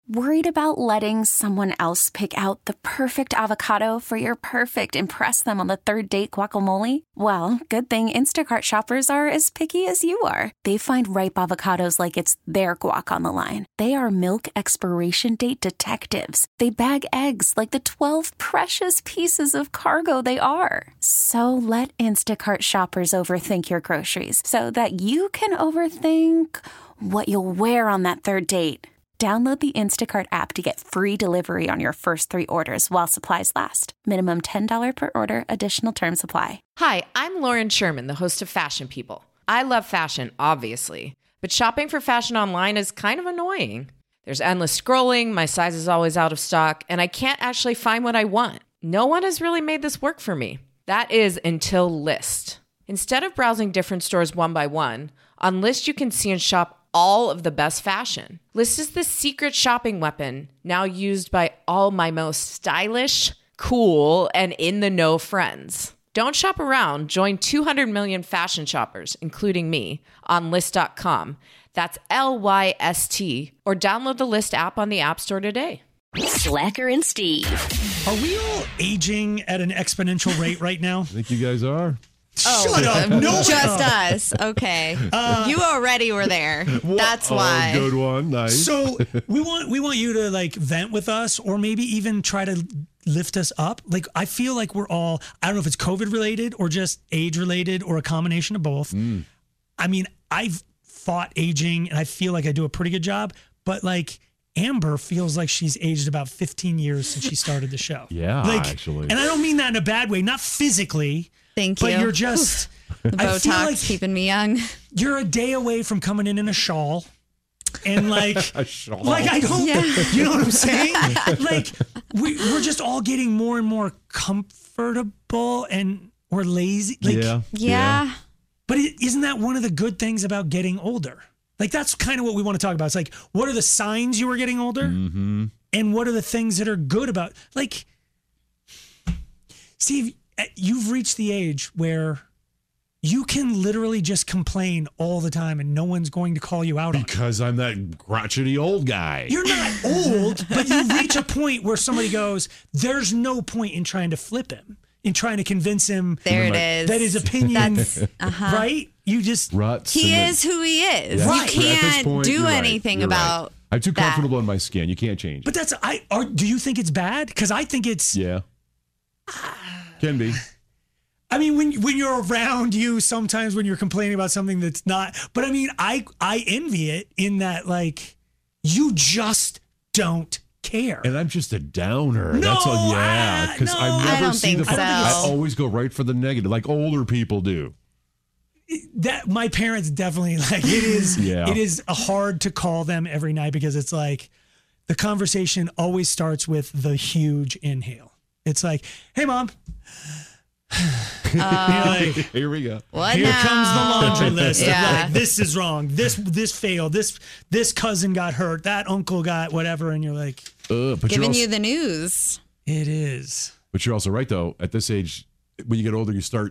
Worried about letting someone else pick out the perfect avocado for your perfect impress them on the third date guacamole? Well, good thing Instacart shoppers are as picky as you are. They find ripe avocados like it's their guac on the line. They are milk expiration date detectives. They bag eggs like the 12 precious pieces of cargo they are. So let Instacart shoppers overthink your groceries so that you can overthink what you'll wear on that third date. Download the Instacart app to get free delivery on your first 3 orders while supplies last. Minimum $10 per order. Additional terms apply. Hi, I'm Lauren Sherman, the host of Fashion People. I love fashion, obviously, but shopping for fashion online is kind of annoying. There's endless scrolling, my size is always out of stock, and I can't actually find what I want. No one has really made this work for me. That is until Lyst. Instead of browsing different stores one by one, on Lyst you can see and shop all of the best fashion. Lyst is the secret shopping weapon now used by all my most stylish, cool, and in-the-know friends. Don't shop around. Join 200 million fashion shoppers, including me, on Lyst.com. That's Lyst, or download the Lyst app on the App Store today. Slacker and Steve. Are we all aging at an exponential rate right now? I think you guys are. Shut up. No, just us. Okay. You already were there. That's why. Good one. Nice. So we want you to like vent with us, or maybe even try to lift us up. Like, I feel like we're all, I don't know if it's COVID related or just age related or a combination of both. I mean, I've fought aging and I feel like I do a pretty good job, but like Amber feels like she's aged about 15 years since she started the show. Yeah, like, actually. And I don't mean that in a bad way, not physically. Thank you. But you're just, the I feel Botox like keeping me young. You're a day away from coming in a shawl. And like, A shawl. like I don't, you know what I'm saying? Like we're just all getting more and more comfortable and we're lazy. Like, Yeah. But isn't that one of the good things about getting older? Like, that's kind of what we want to talk about. It's like, what are the signs you are getting older? Mm-hmm. And what are the things that are good about, like, Steve, you've reached the age where you can literally just complain all the time and no one's going to call you out on it. Because I'm that crotchety old guy. You're not old, but you reach a point where somebody goes, there's no point in trying to flip him, in trying to convince him There it is. that his opinion, That's, right? You just, Ruts. He and is who he is. Yeah. You Right. At this can't point, do you're right. anything You're right. about I'm too that. comfortable in my skin. You can't change but it. that's, do you think it's bad? Because I think it's, Yeah. Can be. I mean, when you're around you, sometimes when you're complaining about something that's not, but I mean, I envy it in that, like, you just don't care. And I'm just a downer. No, That's all. Yeah, because no. I I never don't see think the. so. I always go right for the negative, like older people do. That my parents definitely, like, it is, Yeah. it is hard to call them every night because it's like the conversation always starts with the huge inhale. It's like, hey, Mom. You're like, Here we go. What here now? comes the laundry list. Of Yeah. like, this is wrong. This failed. This cousin got hurt. That uncle got whatever. And you're like, But Giving you're also, you the news. it is. But you're also right though. At this age, when you get older, you start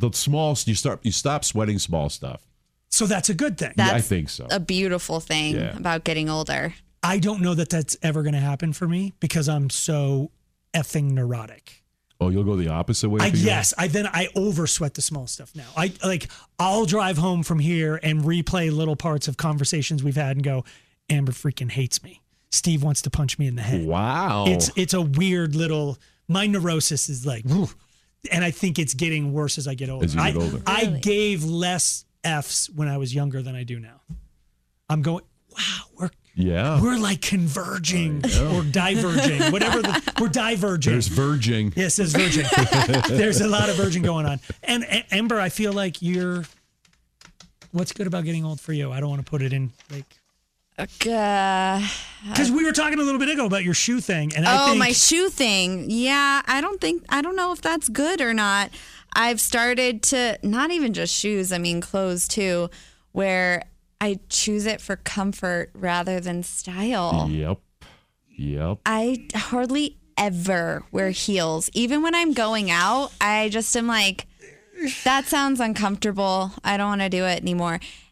you stop sweating small stuff. So that's a good thing. Yeah, I That's think so. a beautiful thing Yeah. about getting older. I don't know that that's ever going to happen for me because I'm so effing neurotic. Oh, you'll go the opposite way. for you? Yes, I oversweat the small stuff now. I'll drive home from here and replay little parts of conversations we've had and go, Amber freaking hates me. Steve wants to punch me in the head. Wow. It's a weird little, my neurosis is like, whew, and I think it's getting worse as I get older. As you get older. I gave less F's when I was younger than I do now. I'm going, wow, we're like converging or diverging, we're diverging. There's verging. Yes, there's verging. There's a lot of verging going on. And Amber, I feel like what's good about getting old for you? I don't want to put it in like, because we were talking a little bit ago about your shoe thing. And I think, my shoe thing. Yeah, I don't know if that's good or not. I've started to, not even just shoes, I mean clothes too, where I choose it for comfort rather than style. Yep. I hardly ever wear heels. Even when I'm going out, I just am like, that sounds uncomfortable. I don't want to do it anymore.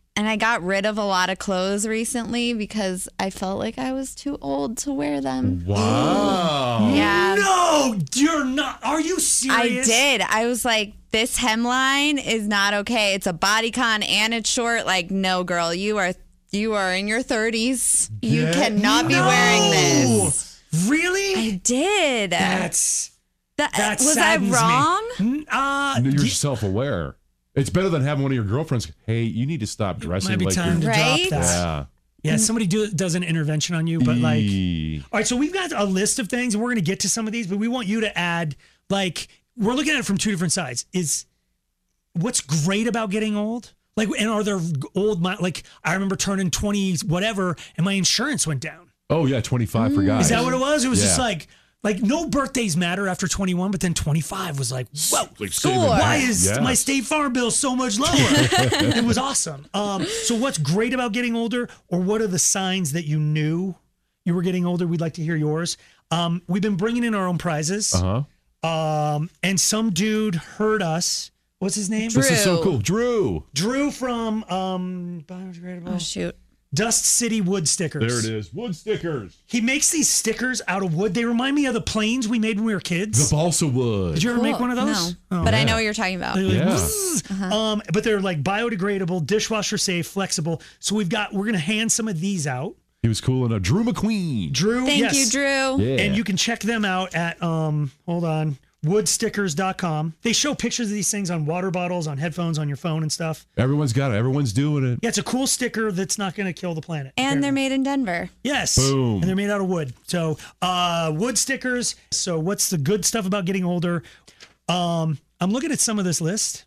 And I got rid of a lot of clothes recently because I felt like I was too old to wear them. Wow. Yeah. No, you're not. Are you serious? I did. I was like, this hemline is not okay. It's a bodycon and it's short. Like, no, girl, you are in your 30s. You cannot be wearing this. Really? I did. That was I saddens wrong? You're self-aware. It's better than having one of your girlfriends, hey, you need to stop dressing might be like time you're... to Right? drop that. Yeah. Yeah, somebody does an intervention on you, but like, all right, so we've got a list of things and we're going to get to some of these, but we want you to add, like, we're looking at it from two different sides. Is what's great about getting old? Like, and are there old, like, I remember turning 20 whatever and my insurance went down. Oh, yeah, 25 for guys. Is that what it was? It was Yeah. just like no birthdays matter after 21, but then 25 was like, whoa, Like Score. saving why back. is Yes. my State Farm bill so much lower? It was awesome. So what's great about getting older, or what are the signs that you knew you were getting older? We'd like to hear yours. We've been bringing in our own prizes. And some dude heard us. What's his name? Drew. This is so cool. Drew from Oh, shoot. Dust City Wood Stickers. There it is. Wood stickers. He makes these stickers out of wood. They remind me of the planes we made when we were kids. The balsa wood. Did you ever make Cool. one of those? No. Oh. But I know what you're talking about. They're like, Yeah. "Zzz." But they're like biodegradable, dishwasher safe, flexible. So we're going to hand some of these out. He was cool enough. Drew McQueen. Drew, Thank yes. you, Drew. Yeah. And you can check them out at hold on, woodstickers.com. They show pictures of these things on water bottles, on headphones, on your phone and stuff. Everyone's got it. Everyone's doing it. Yeah, it's a cool sticker that's not going to kill the planet. And they're apparently. made in Denver. Yes. Boom. And they're made out of wood. So wood stickers. So what's the good stuff about getting older? I'm looking at some of this list.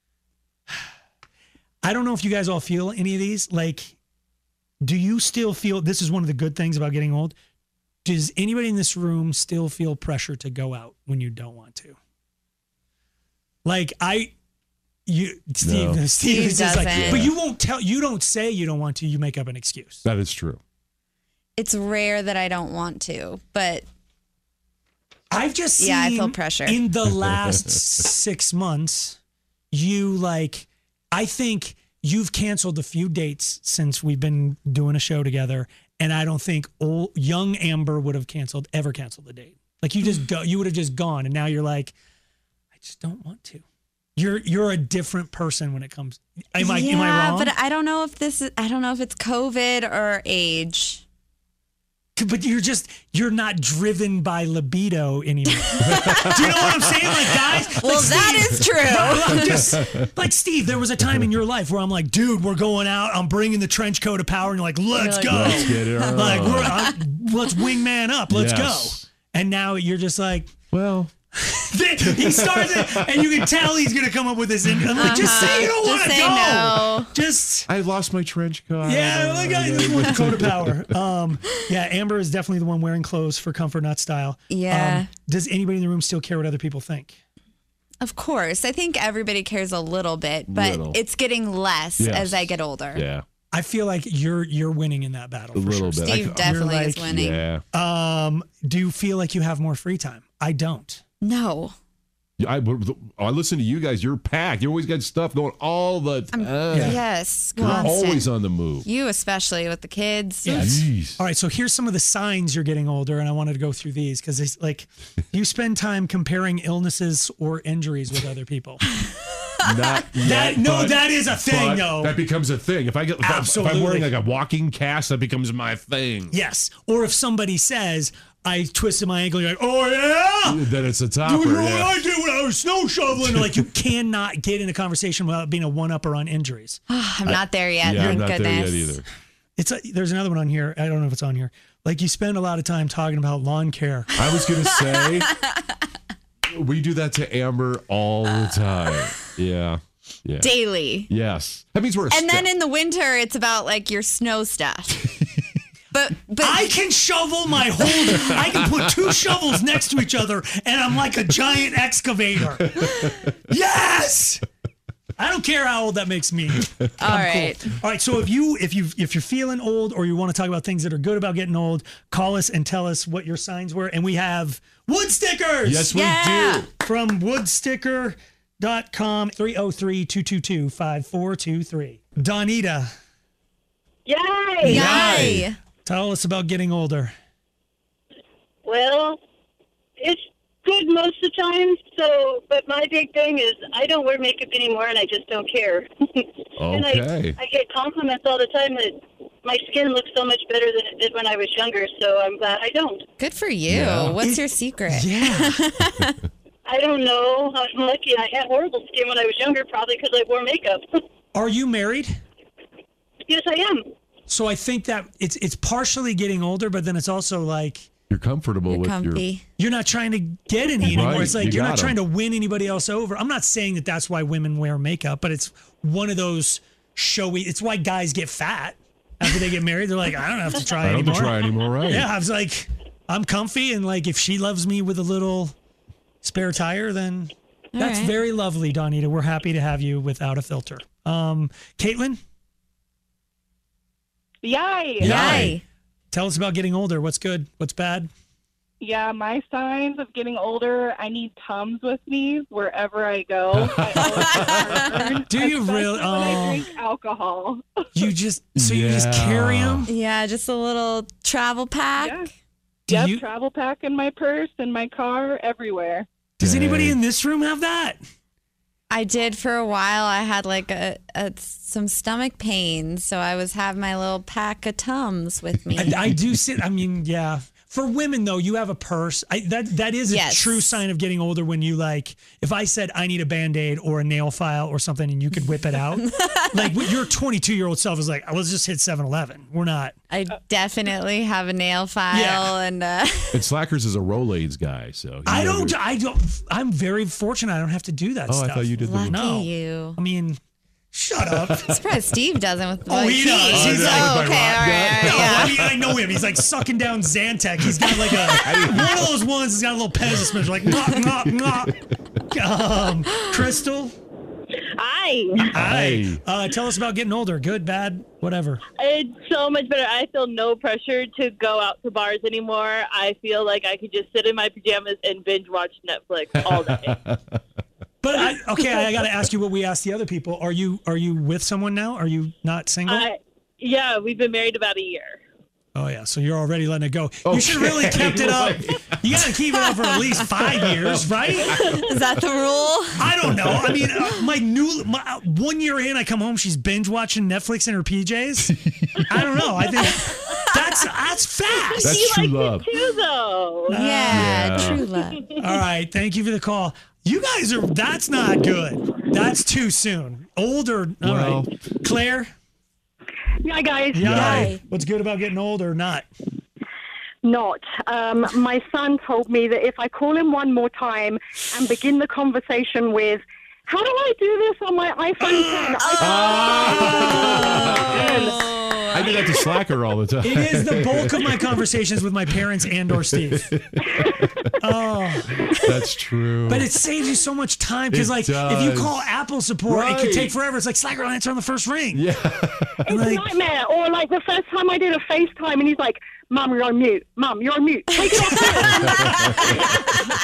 I don't know if you guys all feel any of these. Like, do you still feel, this is one of the good things about getting old. Does anybody in this room still feel pressure to go out when you don't want to? Like Steve is just like, doesn't. but you don't say you don't want to, you make up an excuse. That is true. It's rare that I don't want to, but I've just seen, Yeah, I feel pressure. in the last 6 months, I think you've canceled a few dates since we've been doing a show together, and I don't think young Amber would have ever canceled a date. Like you would have just gone, and now you're like, I just don't want to. You're a different person when it comes. Am I wrong? But I don't know if I don't know if it's COVID or age. But you're not driven by libido anymore. Do you know what I'm saying? Like, guys. Well, like that Steve, is true. I'm just like, Steve, there was a time in your life where I'm like, dude, we're going out. I'm bringing the trench coat of power. And you're like, let's You're go. like, Let's get it on. Like, let's wingman up. Let's Yes. go. And now you're just like, Well, he starts it, and you can tell he's going to come up with this. And I'm like, just say you don't want Just to say go. no. Just. I lost my trench coat. Yeah, look at this one, coat of power. Yeah, Amber is definitely the one wearing clothes for comfort, not style. Yeah. Does anybody in the room still care what other people think? Of course. I think everybody cares a little bit, but Little. it's getting less Yes. as I get older. Yeah, I feel like you're winning in that battle. a for little sure. bit. Steve definitely You're is like- winning. Yeah. Do you feel like you have more free time? I don't. No. I listen to you guys. You're packed. You always got stuff going all the time. Yes. You're Constant. always on the move. You especially with the kids. Yes. Jeez. All right, so here's some of the signs you're getting older, and I wanted to go through these because it's like you spend time comparing illnesses or injuries with other people. Not yet, That is a thing, but though. That becomes a thing. If I'm Absolutely. wearing like a walking cast, that becomes my thing. Yes. Or if somebody says, I twisted my ankle, you're like, oh, yeah? Then it's a topper. You know what Yeah. I did when I was snow shoveling? Like, you cannot get in a conversation without being a one-upper on injuries. I'm not there yet. Yeah, I'm Thank not goodness. there yet either. There's another one on here. I don't know if it's on here. Like, you spend a lot of time talking about lawn care. I was gonna say we do that to Amber all the time. Yeah. Yeah. Daily. Yes. That means we're a And then step. in the winter, it's about like your snow stuff. But I can shovel my whole. I can put two shovels next to each other, and I'm like a giant excavator. Yes. I don't care how old that makes me. all I'm right. cool. All right. So if you're feeling old or you want to talk about things that are good about getting old, call us and tell us what your signs were. And we have wood stickers. Yes, we Yeah. do. From woodsticker.com. Donita.com, 303-222-5423. Donita, Yay! Yay. tell us about getting older. Well, it's good most of the time. So, but my big thing is I don't wear makeup anymore, and I just don't care. And Okay. I get compliments all the time that my skin looks so much better than it did when I was younger. So I'm glad I don't. Good for you. Yeah. What's your secret? Yeah. I don't know. I'm lucky. I had horrible skin when I was younger, probably because I wore makeup. Are you married? Yes, I am. So I think that it's partially getting older, but then it's also like You're comfortable You're with comfy. you're not trying to get any anymore. Right, It's like you you're not got 'em. trying to win anybody else over. I'm not saying that that's why women wear makeup, but it's one of those showy. It's why guys get fat after they get married. They're like, I don't have to try I don't anymore. have to try anymore, right? Yeah, I was like, I'm comfy, and like if she loves me with a little spare tire, then that's right. very lovely, Donita. We're happy to have you without a filter. Caitlin, Yay! Yay. tell us about getting older. What's good? What's bad? Yeah, my signs of getting older, I need Tums with me wherever I go. I always get heartburn, Do you especially really? when I Oh, drink alcohol. you just you just carry them? Yeah, just a little travel pack. Yeah. Do Yep, you- travel pack in my purse, in my car, everywhere. Does anybody Dang. in this room have that? I did for a while. I had like some stomach pain, so I was having my little pack of Tums with me. I do sit. I mean, yeah. For women though, you have a purse. That is a Yes. true sign of getting older when you like. If I said I need a Band-Aid or a nail file or something, and you could whip it out, like your 22-year-old self is like, let's just hit 7-Eleven. We're not. I definitely have a nail file Yeah. and And Slackers is a Rolaids guy, so I don't. I'm very fortunate. I don't have to do that Oh, stuff. I thought you did the. lucky No. you. I mean, shut up. I'm surprised Steve doesn't with Oh, he does. He's oh, like- okay, all right. No, Yeah. I mean, I know him. He's like sucking down Zantac. He's got like one of those ones. He's got a little pen dispenser, like knock, knock, knock. Crystal, Hi. hi. Tell us about getting older. Good, bad, whatever. It's so much better. I feel no pressure to go out to bars anymore. I feel like I could just sit in my pajamas and binge watch Netflix all day. But I got to ask you what we asked the other people. Are you with someone now? Are you not single? Yeah, we've been married about a year. Oh yeah, so you're already letting it go. You should have really kept it up. You got to keep it up for at least 5 years, right? Is that the rule? I don't know. I mean, my 1 year in, I come home, she's binge watching Netflix in her PJs. I don't know. I think that's fast. That's He true likes love. it too, though. Yeah, Yeah. true love. All right, thank you for the call. You guys are. That's not good. That's too soon. Older. All Well- right, Claire. Yeah, guys. Yeah. Hi. What's good about getting older or not? Not. My son told me that if I call him one more time and begin the conversation with, how do I do this on my iPhone 10? I do that to Slacker all the time. It is the bulk of my conversations with my parents and or Steve. Oh, That's true. but it saves you so much time because, It like, if you does. call Apple support, it could Right. take forever. It's like Slacker will answer on the first ring. yeah. It's Like- a nightmare. Or like the first time I did a FaceTime and he's like, Mum, you're on mute. Mum, you're on mute. Take it off.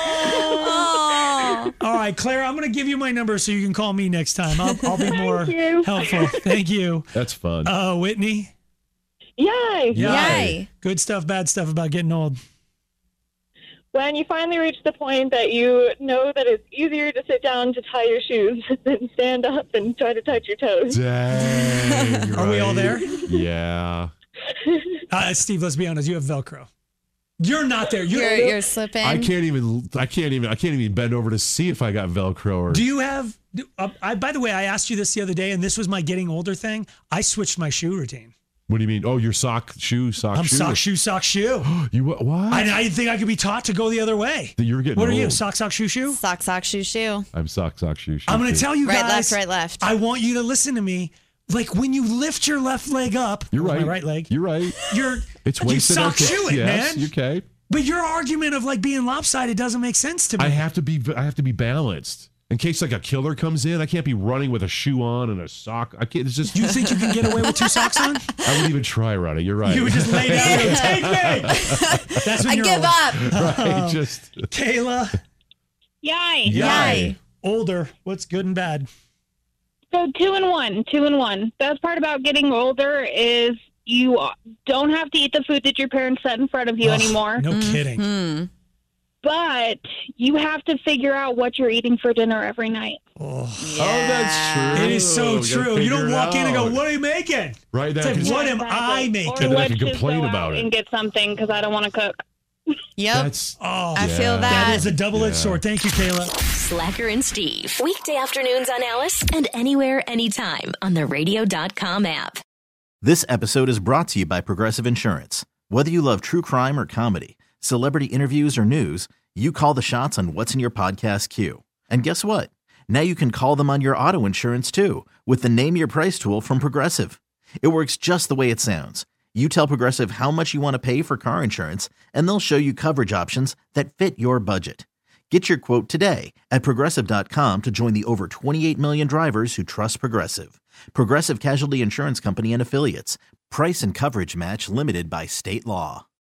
Oh. All right, Claire, I'm going to give you my number so you can call me next time. I'll be more you. helpful. Thank you. That's fun. Whitney. Yay. Yay. Good stuff, bad stuff about getting old. When you finally reach the point that you know that it's easier to sit down to tie your shoes than stand up and try to touch your toes. Dang. Are we all right. there? Yeah. Steve, let's be honest. You have Velcro. You're not there. You're slipping. I can't even bend over to see if I got Velcro or. Do you have? By the way, I asked you this the other day, and this was my getting older thing. I switched my shoe routine. What do you mean? Oh, your sock shoe. I'm sock shoe. You what? I didn't think I could be taught to go the other way. That you're getting What are you? old. Sock shoe? Sock, shoe, shoe. I'm sock shoe. I'm going to tell you Right, guys. left, right, left. I want you to listen to me. Like when you lift your left leg up, You're with right. my right leg. You're right. you It's wasted. sock shoe it, yes, man. Okay. But your argument of like being lopsided doesn't make sense to me. I have to be balanced in case like a killer comes in. I can't be running with a shoe on and a sock. I can't. It's just. You think you can get away with two socks on? I wouldn't even try, Ronnie. You're right. You would just lay down and go, take me. That's when I you're give old. up. right. Just. Kayla, Yay. Yay. older. What's good and bad? So 2 in 1, 2 in 1. Best part about getting older is you don't have to eat the food that your parents set in front of you anymore. No kidding. But you have to figure out what you're eating for dinner every night. Oh, that's true. It is so We gotta true. You don't figure it walk in and go, out. "What are you making?" Right. It's That like, can- what am I making? Or then I let's can just complain go about out it. and get something because I don't want to cook. Yep. That's I feel That that. is a double-edged sword. Thank you, Kayla. Slacker and Steve. Weekday afternoons on Alice and anywhere, anytime on the radio.com app. This episode is brought to you by Progressive Insurance. Whether you love true crime or comedy, celebrity interviews or news, you call the shots on what's in your podcast queue. And guess what? Now you can call them on your auto insurance too with the Name Your Price tool from Progressive. It works just the way it sounds. You tell Progressive how much you want to pay for car insurance, and they'll show you coverage options that fit your budget. Get your quote today at Progressive.com to join the over 28 million drivers who trust Progressive. Progressive Casualty Insurance Company and Affiliates. Price and coverage match limited by state law.